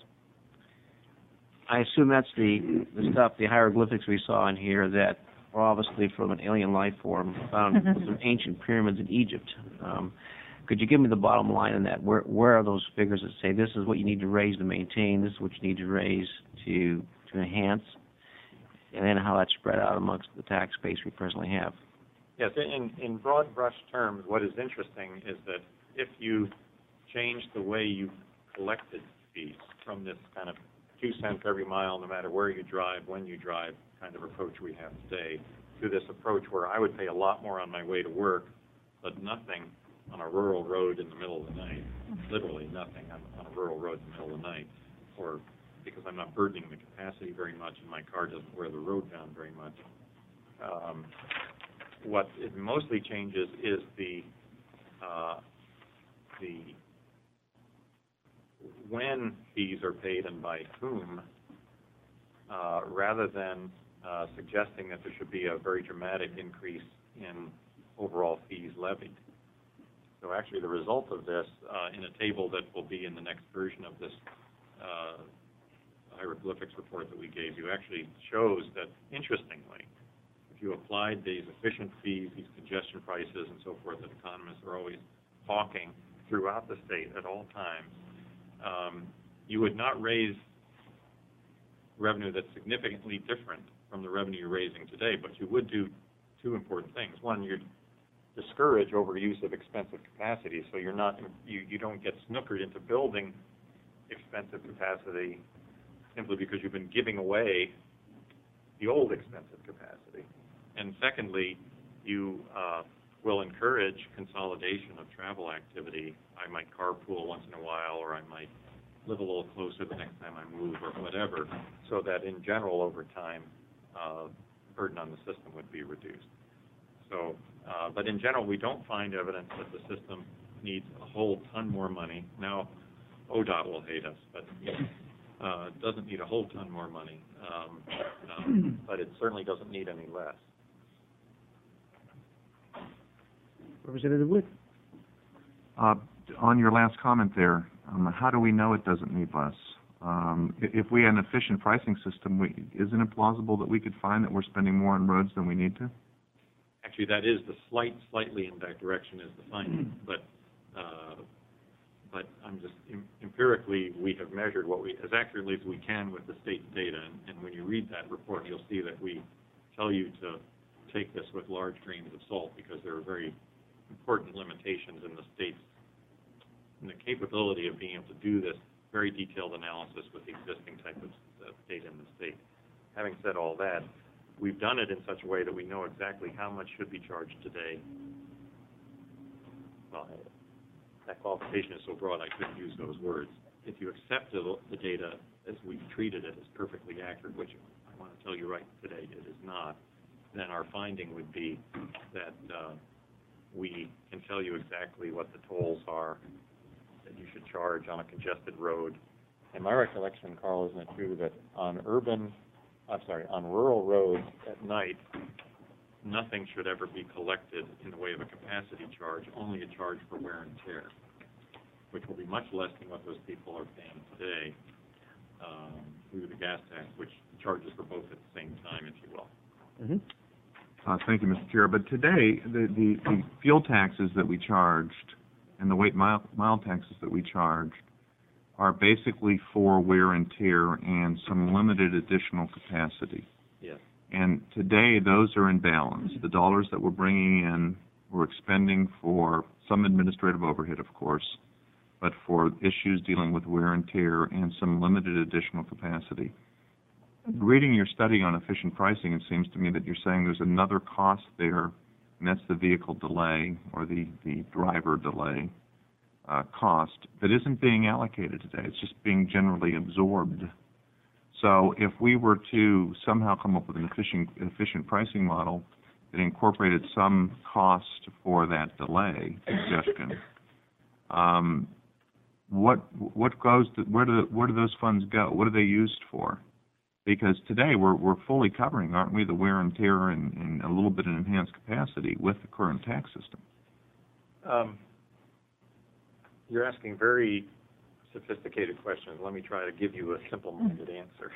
I assume that's the stuff, the hieroglyphics we saw in here that were obviously from an alien life form found in some ancient pyramids in Egypt. Could you give me the bottom line on that? Where are those figures that say this is what you need to raise to maintain, this is what you need to raise to enhance, and then how that's spread out amongst the tax base we presently have? Yes, in broad brush terms, what is interesting is that if you change the way you collected fees from this kind of 2 cents every mile, no matter where you drive, when you drive kind of approach we have today, to this approach where I would pay a lot more on my way to work, but nothing on a rural road in the middle of the night, literally nothing on a rural road in the middle of the night, or because I'm not burdening the capacity very much and my car doesn't wear the road down very much. What it mostly changes is the when fees are paid and by whom, rather than suggesting that there should be a very dramatic increase in overall fees levied. So actually the result of this, in a table that will be in the next version of this hieroglyphics report that we gave you, actually shows that, interestingly, if you applied these efficient fees, these congestion prices and so forth that economists are always hawking throughout the state at all times, you would not raise revenue that's significantly different from the revenue you're raising today, but you would do two important things. One, you'd discourage overuse of expensive capacity, so you don't get snookered into building expensive capacity simply because you've been giving away the old expensive capacity. And secondly, you will encourage consolidation of travel activity. I might carpool once in a while, or I might live a little closer the next time I move, or whatever, so that in general, over time, burden on the system would be reduced. So, but in general, we don't find evidence that the system needs a whole ton more money. Now, ODOT will hate us, but it doesn't need a whole ton more money, but it certainly doesn't need any less. Representative Witt. On your last comment there, how do we know it doesn't need less? If we had an efficient pricing system, isn't it plausible that we could find that we're spending more on roads than we need to? Actually, that is the slightly in that direction is the finding, but I'm just empirically we have measured what we as accurately as we can with the state data, and when you read that report, you'll see that we tell you to take this with large grains of salt, because there are very important limitations in the state's in the capability of being able to do this very detailed analysis with the existing type of data in the state. Having said all that, we've done it in such a way that we know exactly how much should be charged today. Well, that qualification is so broad I couldn't use those words. If you accept the data as we've treated it as perfectly accurate, which I want to tell you right today it is not, then our finding would be that we can tell you exactly what the tolls are that you should charge on a congested road. And my recollection, Carl, isn't it true that on rural roads at night, nothing should ever be collected in the way of a capacity charge, only a charge for wear and tear, which will be much less than what those people are paying today through the gas tax, which charges for both at the same time, if you will. Thank you, Mr. Chair. But today, the fuel taxes that we charged and the weight mile taxes that we charged are basically for wear and tear and some limited additional capacity. Yes. And today, those are in balance. The dollars that we're bringing in, we're expending for some administrative overhead, of course, but for issues dealing with wear and tear and some limited additional capacity. Reading your study on efficient pricing, it seems to me that you're saying there's another cost there, and that's the vehicle delay or the driver delay cost that isn't being allocated today. It's just being generally absorbed. So if we were to somehow come up with an efficient pricing model that incorporated some cost for that delay congestion, what goes to, where do those funds go? What are they used for? Because today we're fully covering, aren't we, the wear and tear and a little bit of enhanced capacity with the current tax system? You're asking very sophisticated questions. Let me try to give you a simple-minded answer.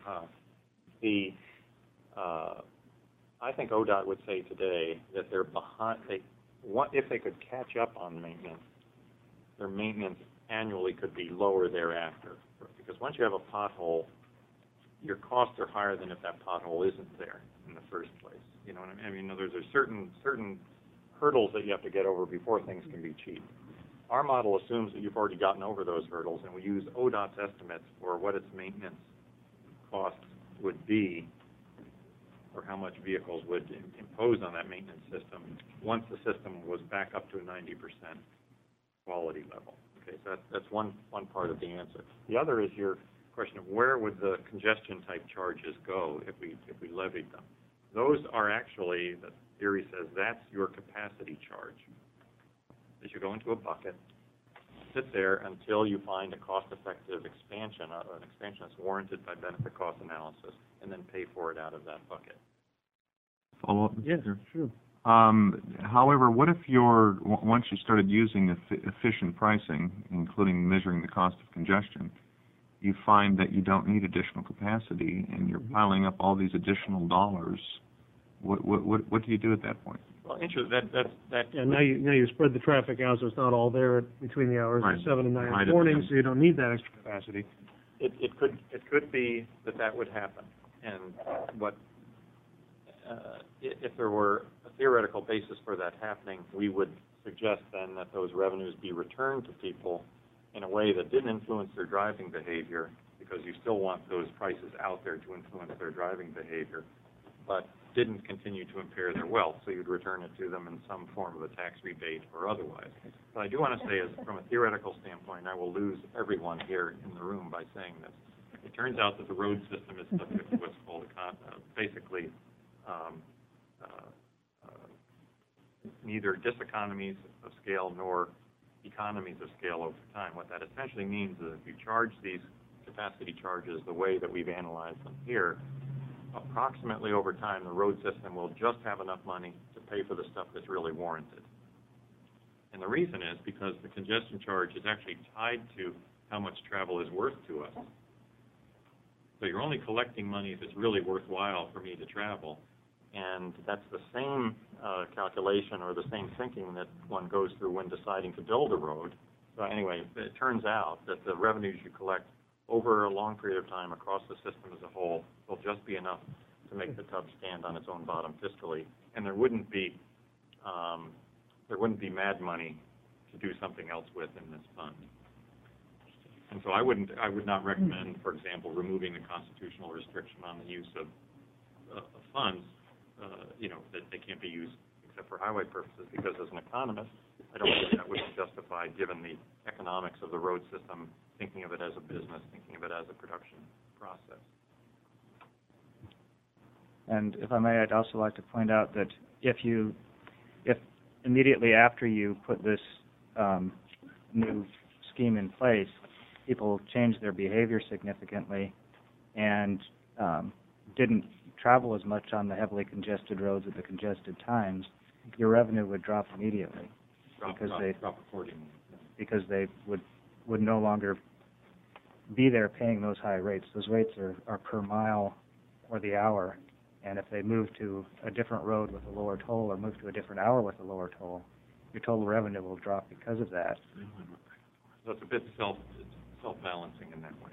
I think ODOT would say today that they're behind. If they could catch up on maintenance, their maintenance annually could be lower thereafter. Because once you have a pothole, your costs are higher than if that pothole isn't there in the first place. You know what I mean? There's certain hurdles that you have to get over before things can be cheap. Our model assumes that you've already gotten over those hurdles, and we use ODOT's estimates for what its maintenance costs would be, or how much vehicles would impose on that maintenance system once the system was back up to a 90% quality level. Okay, so that's one part of the answer. The other is your question of where would the congestion type charges go if we levied them. Those are actually, the theory says, that's your capacity charge. That you go into a bucket, sit there until you find a cost-effective expansion, an expansion that's warranted by benefit cost analysis, and then pay for it out of that bucket. Follow up? Yes, sure. However, what if once you started using efficient pricing, including measuring the cost of congestion, you find that you don't need additional capacity and you're piling up all these additional dollars? What do you do at that point? Well, that. Yeah, now you spread the traffic out, so it's not all there between the hours of 7 and 9 in the morning, so you don't need that extra capacity. It could be that would happen, and if there were a theoretical basis for that happening, we would suggest then that those revenues be returned to people in a way that didn't influence their driving behavior, because you still want those prices out there to influence their driving behavior, but didn't continue to impair their wealth, so you'd return it to them in some form of a tax rebate or otherwise. But I do want to say, from a theoretical standpoint, I will lose everyone here in the room by saying this. It turns out that the road system is subject to what's called basically neither diseconomies of scale nor economies of scale over time. What that essentially means is if you charge these capacity charges the way that we've analyzed them here, approximately over time, the road system will just have enough money to pay for the stuff that's really warranted. And the reason is because the congestion charge is actually tied to how much travel is worth to us. So you're only collecting money if it's really worthwhile for me to travel. And that's the same calculation or the same thinking that one goes through when deciding to build a road. So anyway, it turns out that the revenues you collect over a long period of time across the system as a whole will just be enough to make the tub stand on its own bottom fiscally, and there wouldn't be mad money to do something else with in this fund. And so I would not recommend, for example, removing the constitutional restriction on the use of funds, that they can't be used except for highway purposes, because as an economist, I don't think that would be justified given the economics of the road system, thinking of it as a business, thinking of it as a production process. And if I may, I'd also like to point out that if immediately after you put this new scheme in place, people changed their behavior significantly and didn't travel as much on the heavily congested roads at the congested times, your revenue would drop immediately Drop accordingly. because they would no longer be there paying those high rates. Those rates are per mile or the hour, and if they move to a different road with a lower toll or move to a different hour with a lower toll, your total revenue will drop because of that. So it's a bit self-balancing in that way.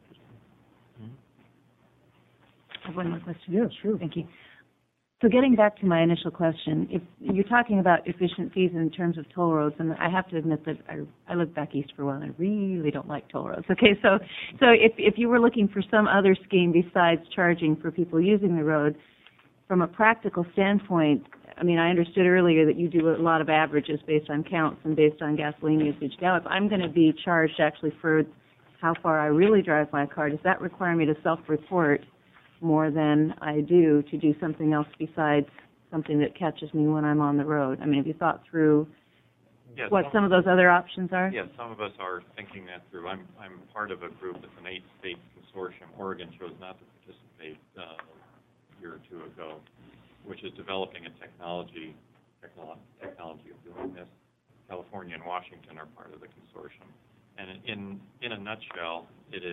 I have one more question. Yeah, sure. Thank you. So getting back to my initial question, if you're talking about efficient fees in terms of toll roads, and I have to admit that I lived back east for a while, and I really don't like toll roads. Okay, so if you were looking for some other scheme besides charging for people using the road, from a practical standpoint, I mean, I understood earlier that you do a lot of averages based on counts and based on gasoline usage. Now, if I'm going to be charged actually for how far I really drive my car, does that require me to self-report more than I do to do something else besides something that catches me when I'm on the road? I mean, have you thought through what some of those other options are? Yes, some of us are thinking that through. I'm part of a group that's an 8-state consortium. Oregon chose not to participate a year or two ago, which is developing a technology of doing this. California and Washington are part of the consortium. And in a nutshell, it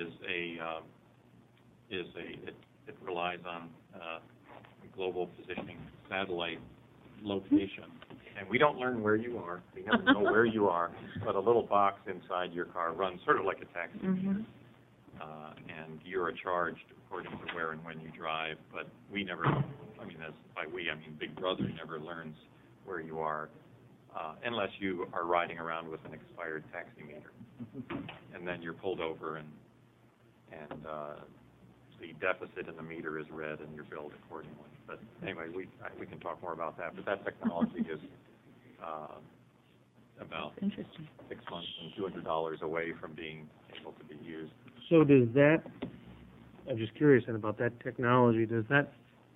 relies on global positioning, satellite location. And we don't learn where you are. We never know where you are. But a little box inside your car runs sort of like a taxi. Mm-hmm. And you are charged according to where and when you drive. But we never, I mean, by we, I mean Big Brother never learns where you are unless you are riding around with an expired taxi meter. And then you're pulled over and the deficit in the meter is red and you're billed accordingly. But anyway, we can talk more about that. But that technology is about 6 months and $200 away from being able to be used. So does that, I'm just curious then about that technology, does that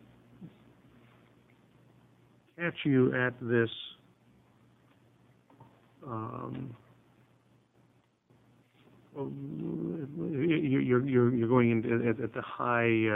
catch you at this you're going into at the high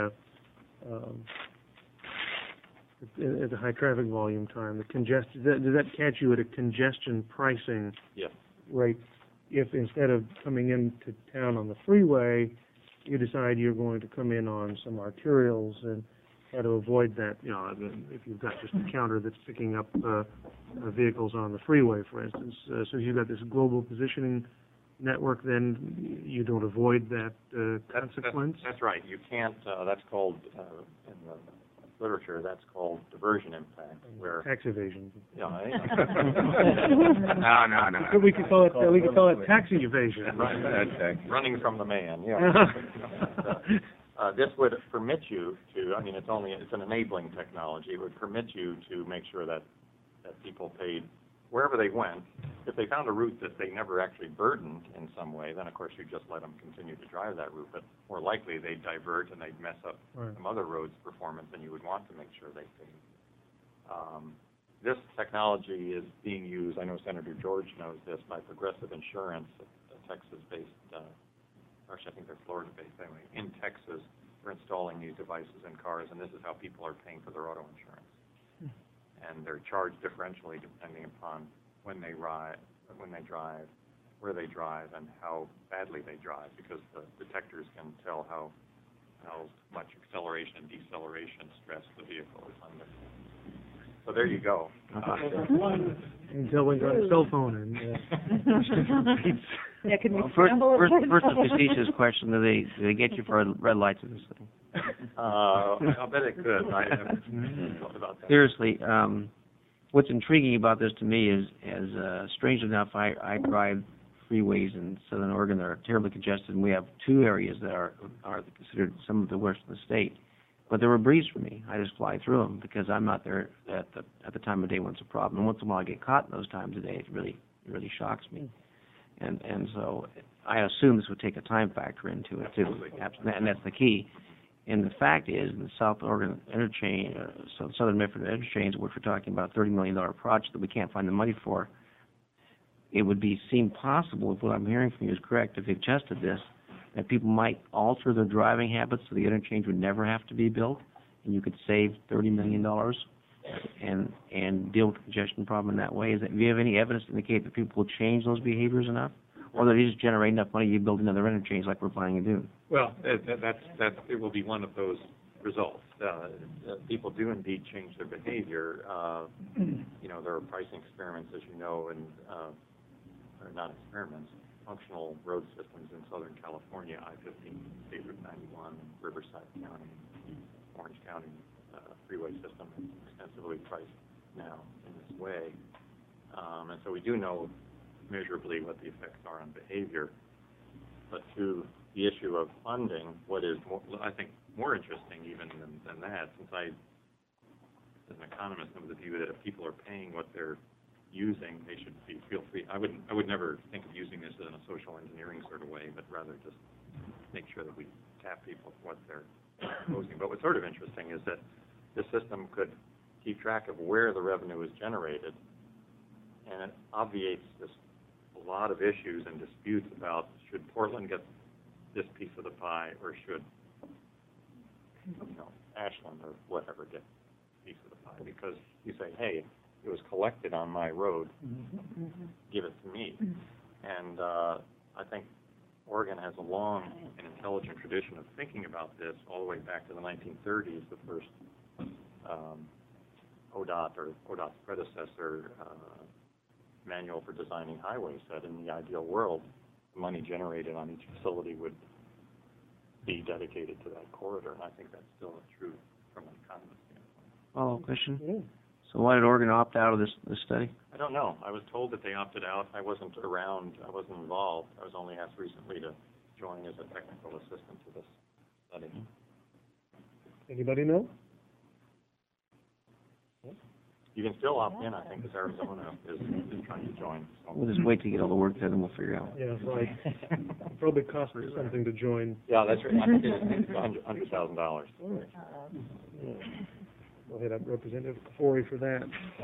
at the high traffic volume time, the congestion, does that catch you at a congestion pricing Yes. rate? If instead of coming into town on the freeway, you decide you're going to come in on some arterials and how to avoid that, you know, if you've got just a counter that's picking up vehicles on the freeway, for instance. So you've got this global positioning network, then you don't avoid that consequence? That's right. You can't, that's called, in the literature, that's called diversion impact, where... Tax evasion. Yeah, No. So we could call it taxi evasion. Running from the man, yeah. This would permit you to, I mean, it's an enabling technology. It would permit you to make sure that people paid wherever they went. If they found a route that they never actually burdened in some way, then of course you just let them continue to drive that route. But more likely they'd divert and they'd mess up some other roads' performance, and you would want to make sure they paid. This technology is being used, I know Senator George knows this, by Progressive Insurance, a Texas-based, actually I think they're Florida-based anyway. In Texas, they're installing these devices in cars, and this is how people are paying for their auto insurance. And they're charged differentially depending upon when they drive, where they drive, and how badly they drive, because the detectors can tell how much acceleration and deceleration stress the vehicle is under. So there you go. Until we got a cell phone and yeah, can we First, a facetious question: do they get you for red lights in this thing? I bet it could. I haven't thought about that. Seriously, what's intriguing about this to me is, strangely enough, I drive freeways in Southern Oregon that are terribly congested, and we have two areas that are considered some of the worst in the state. But they're a breeze for me. I just fly through them because I'm not there at the time of day when it's a problem. And once in a while I get caught in those times of day. It really shocks me. And so I assume this would take a time factor into it too. And that's the key. And the fact is, in the South Oregon interchange, Southern Medford interchange, which we're talking about a $30 million project that we can't find the money for, it would seem possible, if what I'm hearing from you is correct, if they've tested this, that people might alter their driving habits so the interchange would never have to be built, and you could save $30 million and deal with the congestion problem in that way. Do you have any evidence to indicate that people will change those behaviors enough? Or that you just generate enough money, you build another interchange like we're planning to do? Well, it will be one of those results. People do indeed change their behavior. There are pricing experiments, as you know, and or not experiments, functional road systems in Southern California, I-15, State Route 91, Riverside County, Orange County freeway system is extensively priced now in this way. And so we do know measurably what the effects are on behavior. But to the issue of funding, what is more, I think more interesting even than that, since I, as an economist, am of the view that if people are paying what they're using, they should feel free. I would never think of using this in a social engineering sort of way, but rather just make sure that we tap people for what they're proposing. But what's sort of interesting is that this system could keep track of where the revenue is generated, and it obviates a lot of issues and disputes about should Portland get this piece of the pie or should Ashland or whatever get a piece of the pie, because you say, hey, it was collected on my road, give it to me. And I think Oregon has a long and intelligent tradition of thinking about this all the way back to the 1930s. The first ODOT or ODOT's predecessor manual for designing highways said in the ideal world, the money generated on each facility would be dedicated to that corridor, and I think that's still true from an economist standpoint. Follow-up question? Yeah. So why did Oregon opt out of this study? I don't know. I was told that they opted out. I wasn't around. I wasn't involved. I was only asked recently to join as a technical assistant to this study. Anybody know? You can still opt in, I think, because Arizona is trying to join. So. We'll just wait to get all the work done and we'll figure it out. Yeah, right. Probably costs us something to join. Yeah, that's right. I think it's $100,000. Yeah. We'll hit up Representative Kafori for that.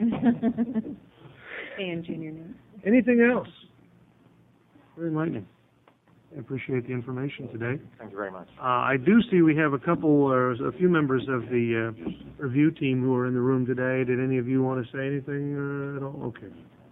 And Junior Newman. Anything else? Very enlightening. I appreciate the information today. Thank you very much. I do see we have a few members of the review team who are in the room today. Did any of you want to say anything at all? Okay.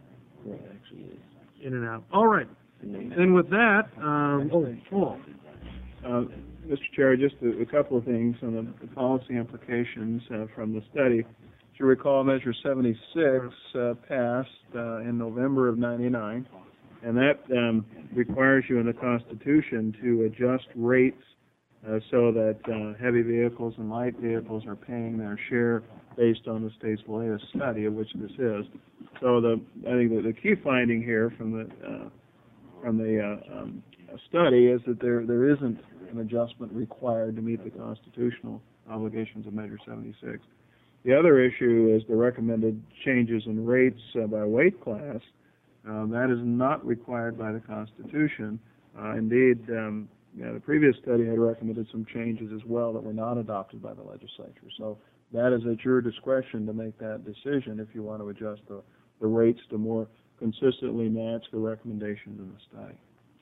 In and out. All right. And with that, Paul. Mr. Chair, just a couple of things on the policy implications from the study. As you recall, Measure 76 passed in November of '99, and that requires you in the Constitution to adjust rates so that heavy vehicles and light vehicles are paying their share based on the state's latest study, of which this is. So I think the key finding here from the study is that there isn't an adjustment required to meet the constitutional obligations of Measure 76. The other issue is the recommended changes in rates by weight class. That is not required by the Constitution. Indeed, the previous study had recommended some changes as well that were not adopted by the legislature. So that is at your discretion to make that decision if you want to adjust the rates to more consistently match the recommendations in the study.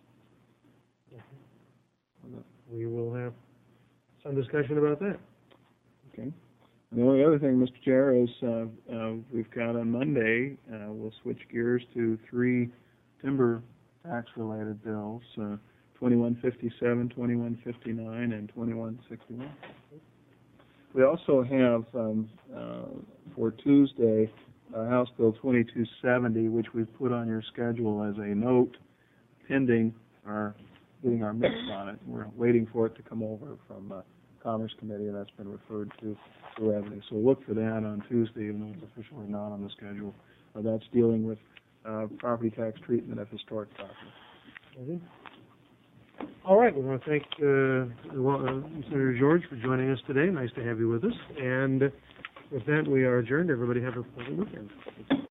We will have some discussion about that. Okay. And the only other thing, Mr. Chair, is we've got on Monday, we'll switch gears to 3 timber tax-related bills, 2157, 2159, and 2161. We also have for Tuesday House Bill 2270, which we've put on your schedule as a note pending getting our mix on it. We're waiting for it to come over from Commerce Committee, and that's been referred to Revenue. So look for that on Tuesday, even though it's officially not on the schedule. That's dealing with property tax treatment of historic property. All right. We want to thank Senator George for joining us today. Nice to have you with us. And with that, we are adjourned. Everybody have a pleasant weekend.